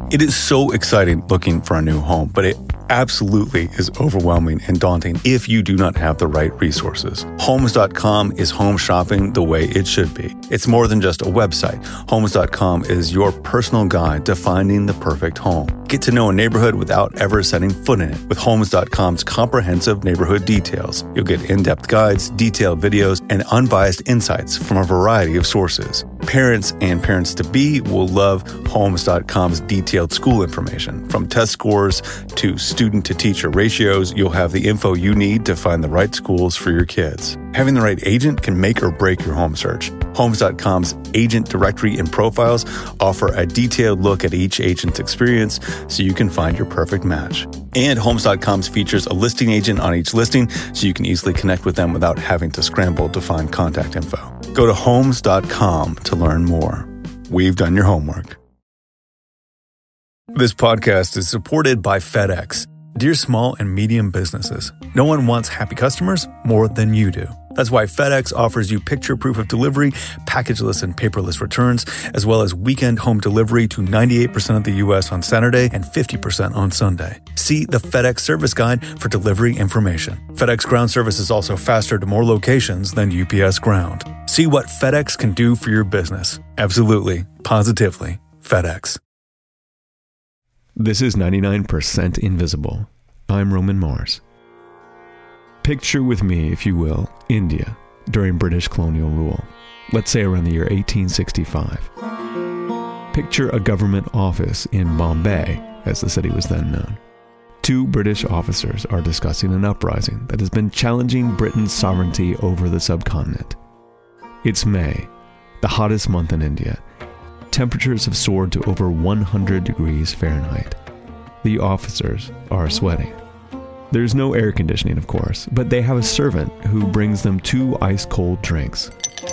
It is so exciting looking for a new home, but it absolutely is overwhelming and daunting if you do not have the right resources. Homes.com is home shopping the way it should be. It's more than just a website. Homes.com is your personal guide to finding the perfect home. Get to know a neighborhood without ever setting foot in it. With Homes.com's comprehensive neighborhood details, you'll get in-depth guides, detailed videos, and unbiased insights from a variety of sources. Parents and parents-to-be will love Homes.com's detailed school information. From test scores to student-to-teacher ratios, you'll have the info you need to find the right schools for your kids. Having the right agent can make or break your home search. Homes.com's agent directory and profiles offer a detailed look at each agent's experience so you can find your perfect match. And Homes.com's features a listing agent on each listing so you can easily connect with them without having to scramble to find contact info. Go to Homes.com to learn more. We've done your homework. This podcast is supported by FedEx. Dear small and medium businesses, no one wants happy customers more than you do. That's why FedEx offers you picture proof of delivery, packageless and paperless returns, as well as weekend home delivery to 98% of the U.S. on Saturday and 50% on Sunday. See the FedEx service guide for delivery information. FedEx Ground service is also faster to more locations than UPS Ground. See what FedEx can do for your business. Absolutely, positively, FedEx. This is 99% Invisible. I'm Roman Mars. Picture with me, if you will, India during British colonial rule. Let's say around the year 1865. Picture a government office in Bombay, as the city was then known. Two British officers are discussing an uprising that has been challenging Britain's sovereignty over the subcontinent. It's May, the hottest month in India. Temperatures have soared to over 100 degrees Fahrenheit. The officers are sweating. There's no air conditioning, of course, but they have a servant who brings them two ice-cold drinks.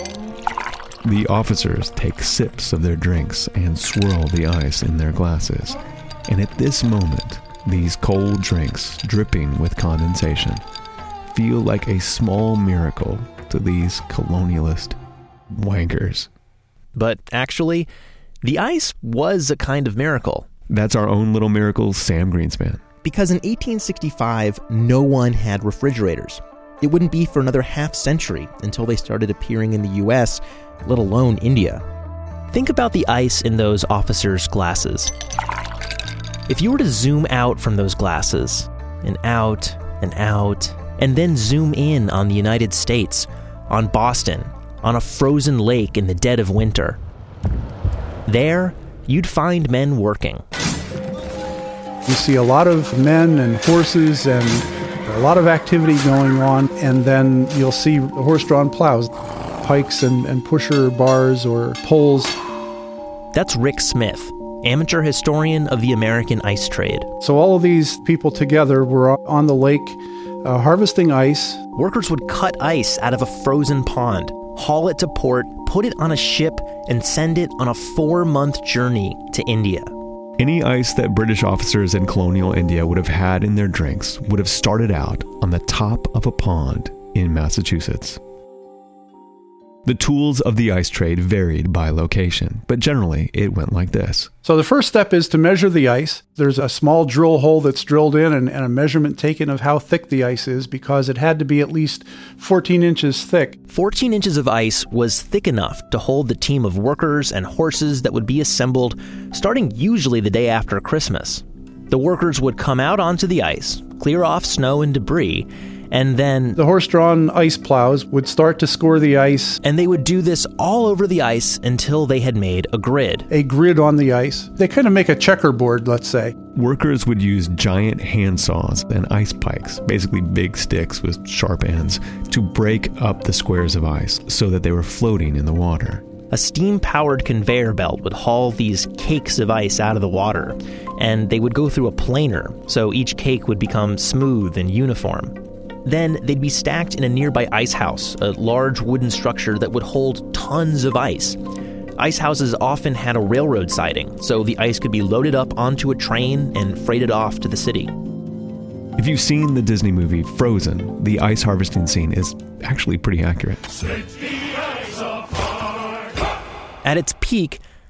The officers take sips of their drinks and swirl the ice in their glasses. And at this moment, these cold drinks, dripping with condensation, feel like a small miracle to these colonialist wankers. But actually, the ice was a kind of miracle. That's our own little miracle, Sam Greenspan. Because in 1865, no one had refrigerators. It wouldn't be for another half century until they started appearing in the U.S., let alone India. Think about the ice in those officers' glasses. If you were to zoom out from those glasses, and out, and then zoom in on the United States, on Boston, on a frozen lake in the dead of winter, there, you'd find men working. You see a lot of men and horses and a lot of activity going on, and then you'll see horse-drawn plows, pikes and pusher bars or poles. That's Rick Smith, amateur historian of the American ice trade. So all of these people together were on the lake harvesting ice. Workers would cut ice out of a frozen pond, haul it to port, put it on a ship, and send it on a 4-month journey to India. Any ice that British officers in colonial India would have had in their drinks would have started out on the top of a pond in Massachusetts. The tools of the ice trade varied by location, but generally it went like this. So the first step is to measure the ice. There's a small drill hole that's drilled in and a measurement taken of how thick the ice is, because it had to be at least 14 inches thick. 14 inches of ice was thick enough to hold the team of workers and horses that would be assembled starting usually the day after Christmas. The workers would come out onto the ice, clear off snow and debris, and then the horse-drawn ice plows would start to score the ice. And they would do this all over the ice until they had made a grid. A grid on the ice. They kind of make a checkerboard, let's say. Workers would use giant handsaws and ice pikes, basically big sticks with sharp ends, to break up the squares of ice so that they were floating in the water. A steam-powered conveyor belt would haul these cakes of ice out of the water, and they would go through a planer, so each cake would become smooth and uniform. Then they'd be stacked in a nearby ice house, a large wooden structure that would hold tons of ice. Ice houses often had a railroad siding, so the ice could be loaded up onto a train and freighted off to the city. If you've seen the Disney movie Frozen, the ice harvesting scene is actually pretty accurate. At its peak,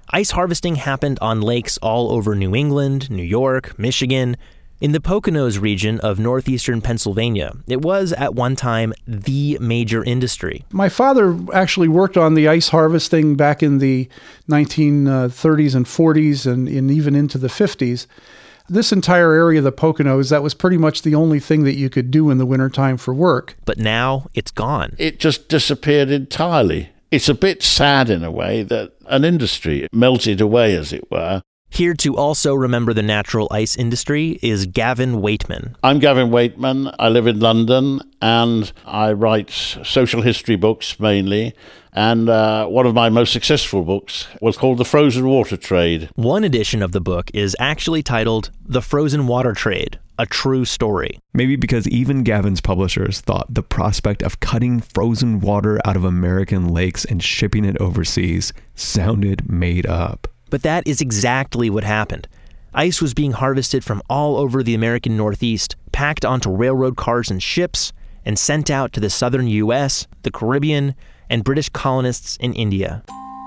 Ice harvesting happened on lakes all over New England, New York, Michigan. In the Poconos region of northeastern Pennsylvania, it was at one time the major industry. My father actually worked on the ice harvesting back in the 1930s and 40s and even into the 50s. This entire area of the Poconos, that was pretty much the only thing that you could do in the wintertime for work. But now it's gone. It just disappeared entirely. It's a bit sad in a way that an industry melted away, as it were. Here to also remember the natural ice industry is Gavin Waitman. I'm Gavin Waitman. I live in London and I write social history books mainly. And one of my most successful books was called The Frozen Water Trade. One edition of the book is actually titled The Frozen Water Trade, A True Story. Maybe because even Gavin's publishers thought the prospect of cutting frozen water out of American lakes and shipping it overseas sounded made up. But that is exactly what happened. Ice was being harvested from all over the American Northeast, packed onto railroad cars and ships, and sent out to the southern U.S., the Caribbean, and British colonists in India.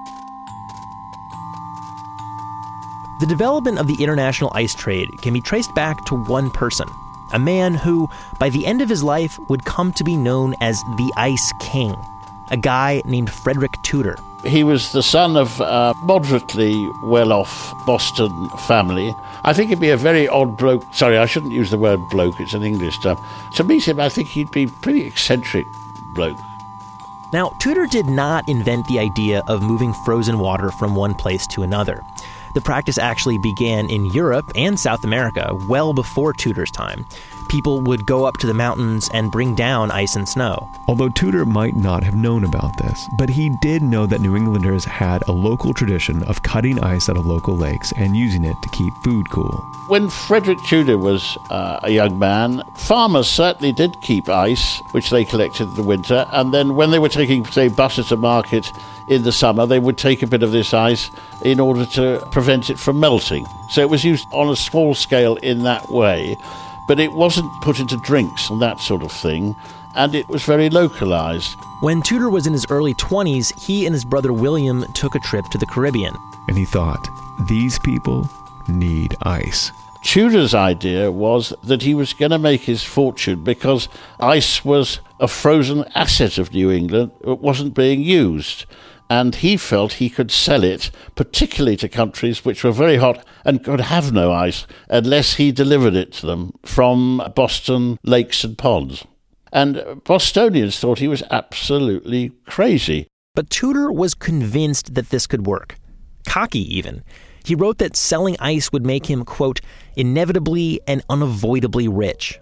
The development of the international ice trade can be traced back to one person, a man who, by the end of his life, would come to be known as the Ice King, a guy named Frederick Tudor. He was the son of a moderately well-off Boston family. I think he'd be a very odd bloke. Sorry, I shouldn't use the word bloke, it's an English term. To meet him, I think he'd be a pretty eccentric bloke. Now, Tudor did not invent the idea of moving frozen water from one place to another. The practice actually began in Europe and South America well before Tudor's time. People would go up to the mountains and bring down ice and snow. Although Tudor might not have known about this, but he did know that New Englanders had a local tradition of cutting ice out of local lakes and using it to keep food cool. When Frederick Tudor was a young man, farmers certainly did keep ice, which they collected in the winter, and then when they were taking, say, butter to market in the summer, they would take a bit of this ice in order to prevent it from melting. So it was used on a small scale in that way, but it wasn't put into drinks and that sort of thing, and it was very localized. When Tudor was in his early 20s, he and his brother William took a trip to the Caribbean. And he thought, these people need ice. Tudor's idea was that he was going to make his fortune because ice was a frozen asset of New England. It wasn't being used. And he felt he could sell it, particularly to countries which were very hot and could have no ice unless he delivered it to them from Boston lakes and ponds. And Bostonians thought he was absolutely crazy. But Tudor was convinced that this could work. Cocky, even. He wrote that selling ice would make him, quote, inevitably and unavoidably rich.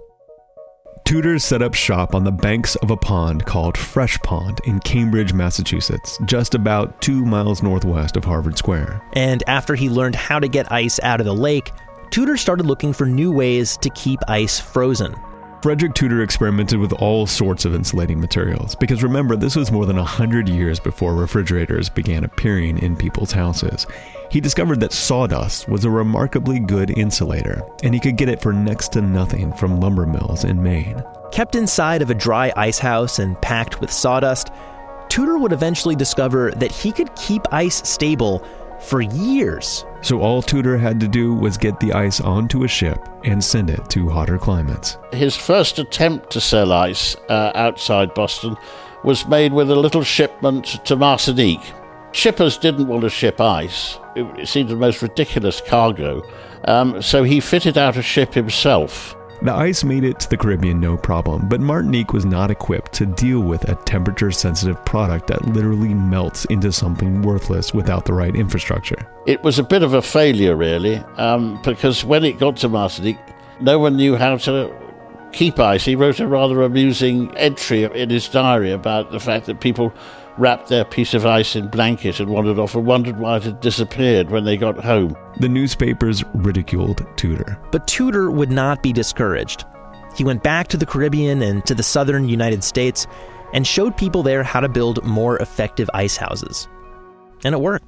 Tudor set up shop on the banks of a pond called Fresh Pond in Cambridge, Massachusetts, just about 2 miles northwest of Harvard Square. And after he learned how to get ice out of the lake, Tudor started looking for new ways to keep ice frozen. Frederick Tudor experimented with all sorts of insulating materials, because remember, this was more than 100 years before refrigerators began appearing in people's houses. He discovered that sawdust was a remarkably good insulator, and he could get it for next to nothing from lumber mills in Maine. Kept inside of a dry ice house and packed with sawdust, Tudor would eventually discover that he could keep ice stable for years. So all Tudor had to do was get the ice onto a ship and send it to hotter climates. His first attempt to sell ice outside Boston was made with a little shipment to Martinique. Shippers didn't want to ship ice. It seemed the most ridiculous cargo. So he fitted out a ship himself. The ice made it to the Caribbean no problem, but Martinique was not equipped to deal with a temperature-sensitive product that literally melts into something worthless without the right infrastructure. It was a bit of a failure, really, because when it got to Martinique, no one knew how to keep ice. He wrote a rather amusing entry in his diary about the fact that people wrapped their piece of ice in blanket and wandered off and wondered why it had disappeared when they got home. The newspapers ridiculed Tudor. But Tudor would not be discouraged. He went back to the Caribbean and to the southern United States and showed people there how to build more effective ice houses. And it worked.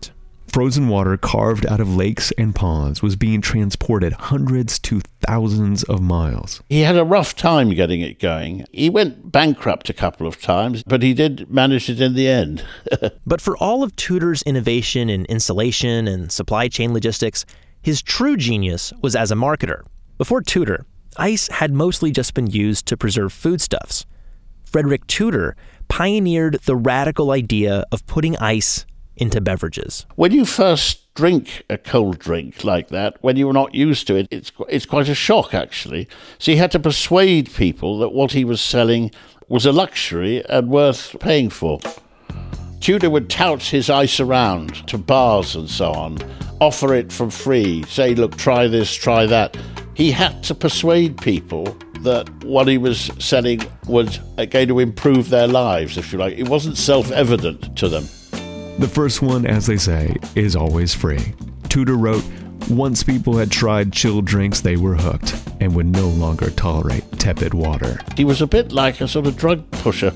Frozen water carved out of lakes and ponds was being transported hundreds to thousands of miles. He had a rough time getting it going. He went bankrupt a couple of times, but he did manage it in the end. But for all of Tudor's innovation in installation and supply chain logistics, his true genius was as a marketer. Before Tudor, ice had mostly just been used to preserve foodstuffs. Frederick Tudor pioneered the radical idea of putting ice into beverages. When you first drink a cold drink like that, when you're not used to it, it's quite a shock, actually. So he had to persuade people that what he was selling was a luxury and worth paying for. Tudor would tout his ice around to bars and so on, offer it for free, say, look, try this, try that. He had to persuade people that what he was selling was going to improve their lives, if you like. It wasn't self-evident to them. The first one, as they say, is always free. Tudor wrote, once people had tried chilled drinks, they were hooked and would no longer tolerate tepid water. He was a bit like a sort of drug pusher.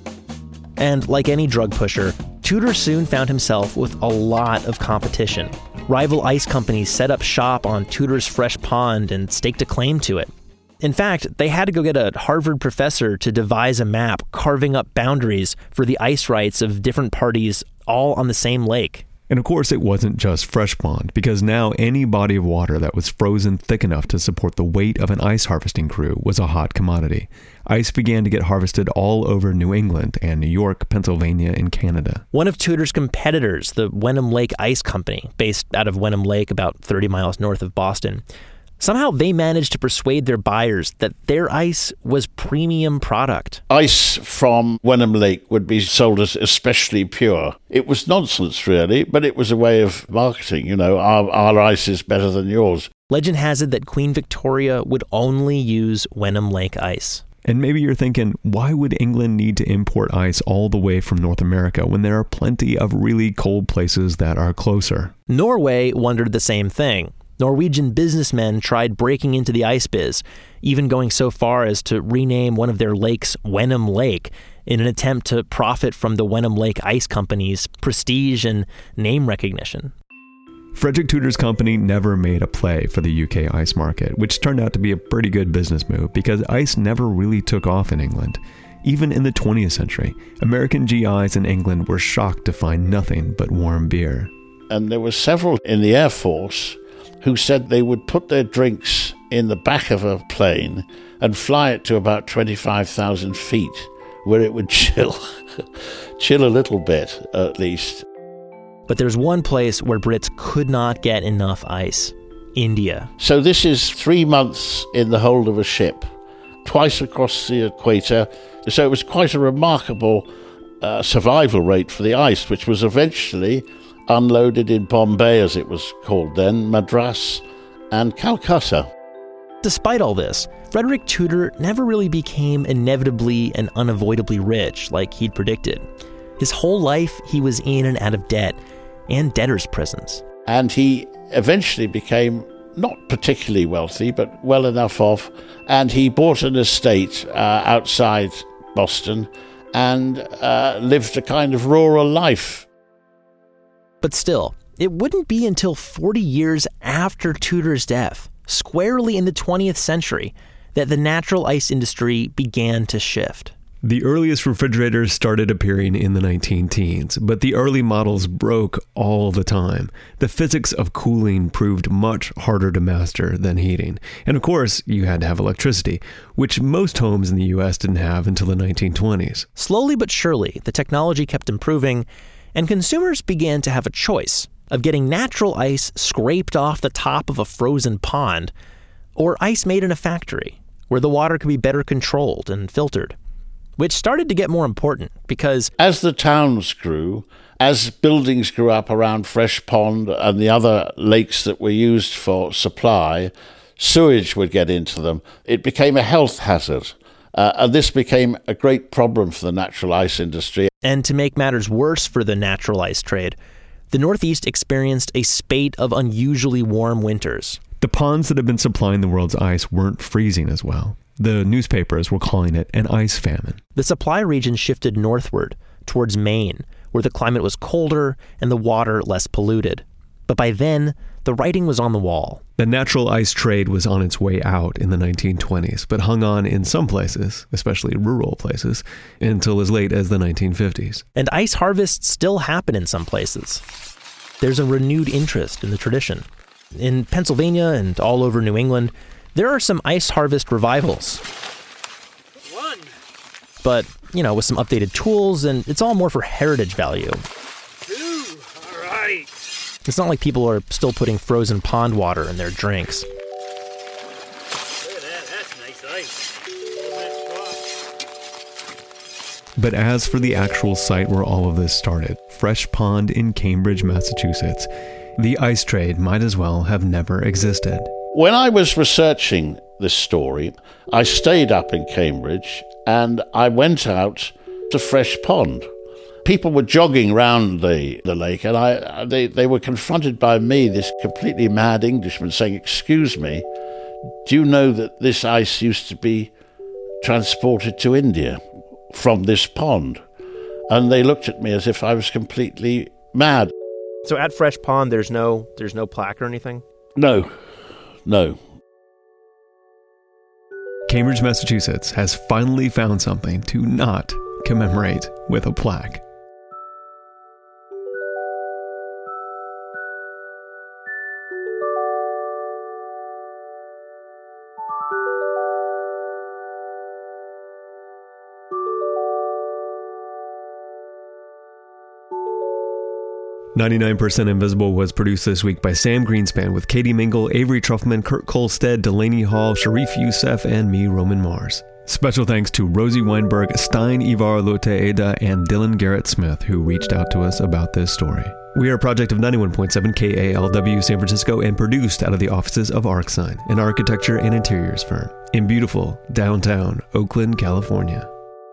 And like any drug pusher, Tudor soon found himself with a lot of competition. Rival ice companies set up shop on Tudor's fresh pond and staked a claim to it. In fact, they had to go get a Harvard professor to devise a map carving up boundaries for the ice rights of different parties all on the same lake. And of course, it wasn't just fresh pond, because now any body of water that was frozen thick enough to support the weight of an ice harvesting crew was a hot commodity. Ice began to get harvested all over New England and New York, Pennsylvania, and Canada. One of Tudor's competitors, the Wenham Lake Ice Company, based out of Wenham Lake about 30 miles north of Boston, somehow they managed to persuade their buyers that their ice was premium product. Ice from Wenham Lake would be sold as especially pure. It was nonsense, really, but it was a way of marketing. You know, our ice is better than yours. Legend has it that Queen Victoria would only use Wenham Lake ice. And maybe you're thinking, why would England need to import ice all the way from North America when there are plenty of really cold places that are closer? Norway wondered the same thing. Norwegian businessmen tried breaking into the ice biz, even going so far as to rename one of their lakes Wenham Lake in an attempt to profit from the Wenham Lake Ice Company's prestige and name recognition. Frederick Tudor's company never made a play for the UK ice market, which turned out to be a pretty good business move because ice never really took off in England. Even in the 20th century, American GIs in England were shocked to find nothing but warm beer. And there were several in the Air Force who said they would put their drinks in the back of a plane and fly it to about 25,000 feet, where it would chill a little bit, at least. But there's one place where Brits could not get enough ice: India. So this is 3 months in the hold of a ship, twice across the equator. So it was quite a remarkable survival rate for the ice, which was eventually unloaded in Bombay, as it was called then, Madras, and Calcutta. Despite all this, Frederick Tudor never really became inevitably and unavoidably rich like he'd predicted. His whole life, he was in and out of debt and debtors' prisons. And he eventually became not particularly wealthy, but well enough off, and he bought an estate outside Boston and lived a kind of rural life. But still, it wouldn't be until 40 years after Tudor's death, squarely in the 20th century, that the natural ice industry began to shift. The earliest refrigerators started appearing in the 19-teens, but the early models broke all the time. The physics of cooling proved much harder to master than heating. And of course, you had to have electricity, which most homes in the US didn't have until the 1920s. Slowly but surely, the technology kept improving, and consumers began to have a choice of getting natural ice scraped off the top of a frozen pond, or ice made in a factory, where the water could be better controlled and filtered. Which started to get more important because as the towns grew, as buildings grew up around Fresh Pond and the other lakes that were used for supply, sewage would get into them. It became a health hazard. And this became a great problem for the natural ice industry. And to make matters worse for the natural ice trade, the Northeast experienced a spate of unusually warm winters. The ponds that had been supplying the world's ice weren't freezing as well. The newspapers were calling it an ice famine. The supply region shifted northward, towards Maine, where the climate was colder and the water less polluted. But by then, the writing was on the wall. The natural ice trade was on its way out in the 1920s, but hung on in some places, especially rural places, until as late as the 1950s. And ice harvests still happen in some places. There's a renewed interest in the tradition. In Pennsylvania and all over New England, there are some ice harvest revivals. But, with some updated tools, and it's all more for heritage value. All right. It's not like people are still putting frozen pond water in their drinks. Look at that, that's nice ice. But as for the actual site where all of this started, Fresh Pond in Cambridge, Massachusetts, the ice trade might as well have never existed. When I was researching this story, I stayed up in Cambridge and I went out to Fresh Pond. People were jogging round the lake, and they were confronted by me, this completely mad Englishman, saying, "Excuse me, do you know that this ice used to be transported to India from this pond?" And they looked at me as if I was completely mad. So at Fresh Pond, there's no plaque or anything? No. Cambridge, Massachusetts has finally found something to not commemorate with a plaque. "99% Invisible" was produced this week by Sam Greenspan with Katie Mingle, Avery Truffman, Kurt Kolstad, Delaney Hall, Sharif Youssef, and me, Roman Mars. Special thanks to Rosie Weinberg, Stein Ivar Loteeda, and Dylan Garrett Smith, who reached out to us about this story. We are a project of 91.7 KALW San Francisco and produced out of the offices of ArcSign, an architecture and interiors firm, in beautiful downtown Oakland, California.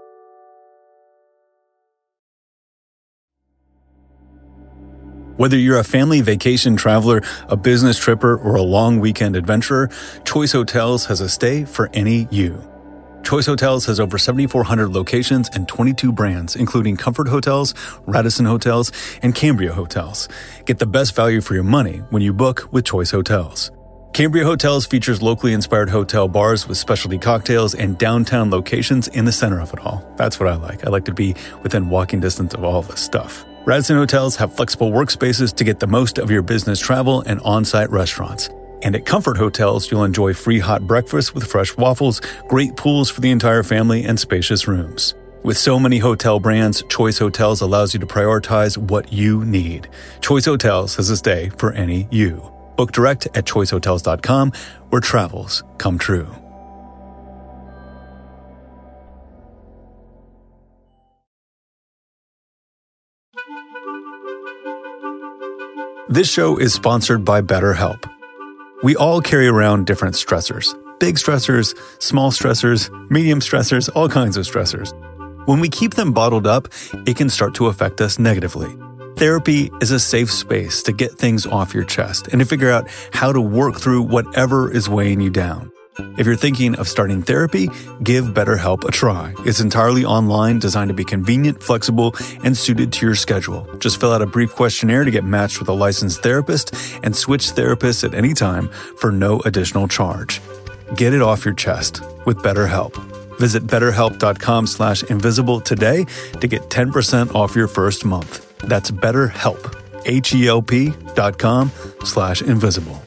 Whether you're a family vacation traveler, a business tripper, or a long weekend adventurer, Choice Hotels has a stay for any you. Choice Hotels has over 7,400 locations and 22 brands, including Comfort Hotels, Radisson Hotels, and Cambria Hotels. Get the best value for your money when you book with Choice Hotels. Cambria Hotels features locally inspired hotel bars with specialty cocktails and downtown locations in the center of it all. That's what I like. I like to be within walking distance of all this stuff. Radisson Hotels have flexible workspaces to get the most of your business travel and on-site restaurants. And at Comfort Hotels, you'll enjoy free hot breakfast with fresh waffles, great pools for the entire family, and spacious rooms. With so many hotel brands, Choice Hotels allows you to prioritize what you need. Choice Hotels has a stay for any you. Book direct at choicehotels.com, where travels come true. This show is sponsored by BetterHelp. We all carry around different stressors. Big stressors, small stressors, medium stressors, all kinds of stressors. When we keep them bottled up, it can start to affect us negatively. Therapy is a safe space to get things off your chest and to figure out how to work through whatever is weighing you down. If you're thinking of starting therapy, give BetterHelp a try. It's entirely online, designed to be convenient, flexible, and suited to your schedule. Just fill out a brief questionnaire to get matched with a licensed therapist and switch therapists at any time for no additional charge. Get it off your chest with BetterHelp. Visit betterhelp.com/invisible today to get 10% off your first month. That's BetterHelp, HELP.com/invisible.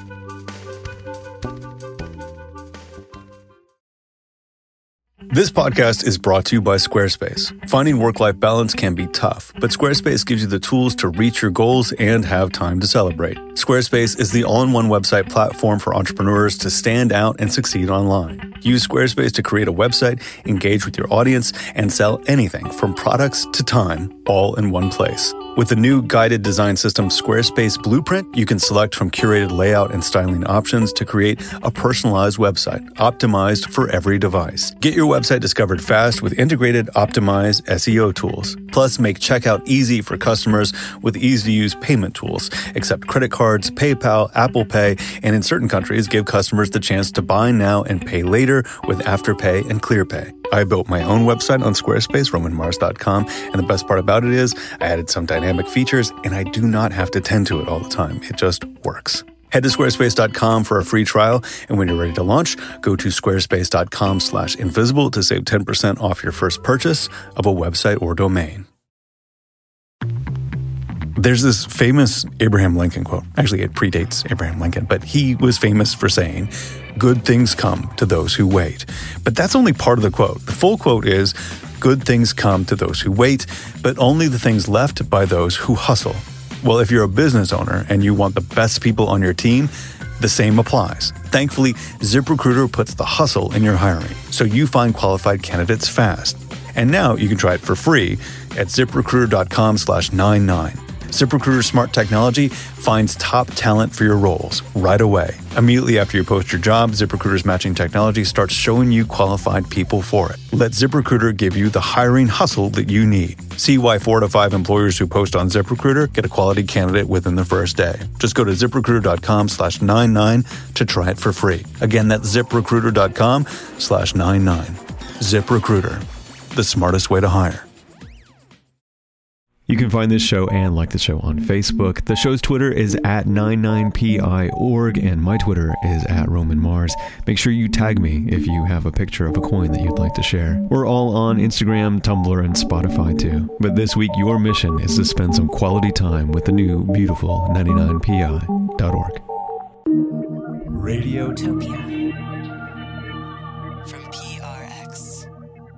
This podcast is brought to you by Squarespace. Finding work-life balance can be tough, but Squarespace gives you the tools to reach your goals and have time to celebrate. Squarespace is the all-in-one website platform for entrepreneurs to stand out and succeed online. Use Squarespace to create a website, engage with your audience, and sell anything from products to time, all in one place. With the new guided design system Squarespace Blueprint, you can select from curated layout and styling options to create a personalized website optimized for every device. Get your website website discovered fast with integrated, optimized SEO tools. Plus, make checkout easy for customers with easy-to-use payment tools. Accept credit cards, PayPal, Apple Pay, and in certain countries, give customers the chance to buy now and pay later with Afterpay and ClearPay. I built my own website on Squarespace, RomanMars.com, and the best part about it is I added some dynamic features, and I do not have to tend to it all the time. It just works. Head to squarespace.com for a free trial, and when you're ready to launch, go to squarespace.com/invisible to save 10% off your first purchase of a website or domain. There's this famous Abraham Lincoln quote. Actually, it predates Abraham Lincoln, but he was famous for saying, "Good things come to those who wait." But that's only part of the quote. The full quote is, "Good things come to those who wait, but only the things left by those who hustle." Well, if you're a business owner and you want the best people on your team, the same applies. Thankfully, ZipRecruiter puts the hustle in your hiring, so you find qualified candidates fast. And now you can try it for free at ZipRecruiter.com/99. ZipRecruiter's smart technology finds top talent for your roles right away. Immediately after you post your job, ZipRecruiter's matching technology starts showing you qualified people for it. Let ZipRecruiter give you the hiring hustle that you need. See why 4 to 5 employers who post on ZipRecruiter get a quality candidate within the first day. Just go to ZipRecruiter.com/99 to try it for free. Again, that's ZipRecruiter.com/99. ZipRecruiter, the smartest way to hire. You can find this show and like the show on Facebook. The show's Twitter is @99PIorg, and my Twitter is @RomanMars. Make sure you tag me if you have a picture of a coin that you'd like to share. We're all on Instagram, Tumblr, and Spotify too. But this week, your mission is to spend some quality time with the new, beautiful 99pi.org. Radiotopia from PRX.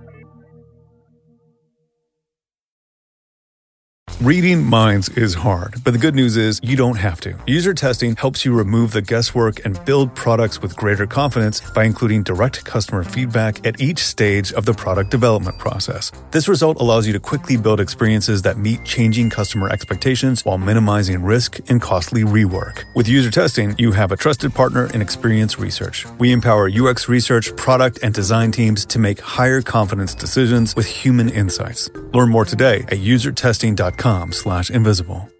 Reading minds is hard, but the good news is you don't have to. User testing helps you remove the guesswork and build products with greater confidence by including direct customer feedback at each stage of the product development process. This result allows you to quickly build experiences that meet changing customer expectations while minimizing risk and costly rework. With user testing, you have a trusted partner in Experience Research. We empower UX research, product, and design teams to make higher confidence decisions with human insights. Learn more today at usertesting.com/invisible.